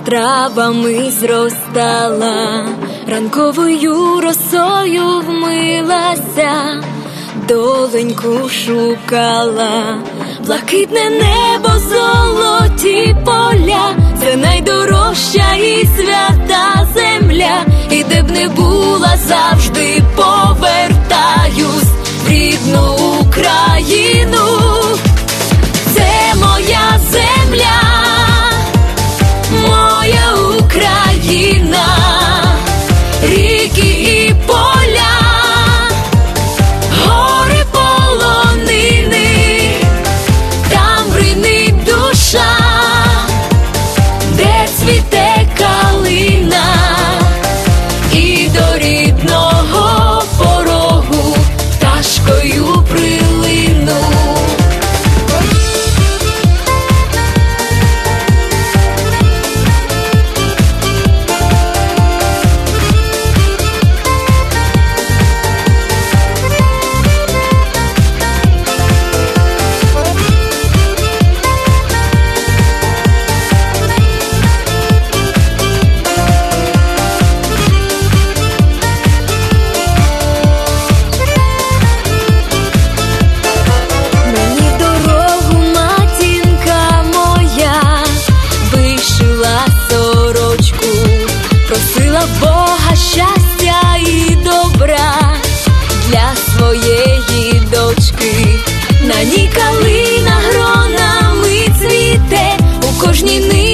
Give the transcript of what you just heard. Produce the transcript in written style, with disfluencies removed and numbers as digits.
травами зростала, ранковою росою вмилася, доленьку шукала. Блакитне небо, золоті поля, це найдорожча і свята земля. І де б не була, завжди повертаюсь в рідну Україну. Це моя земля, моя Україна, ріки і поля, гори, полонини, там бринить душа, де цвіте калина, і до рідного порогу пташкою прилину. Бога щастя і добра для своєї дочки. На ній калина гронами цвіте, у кожній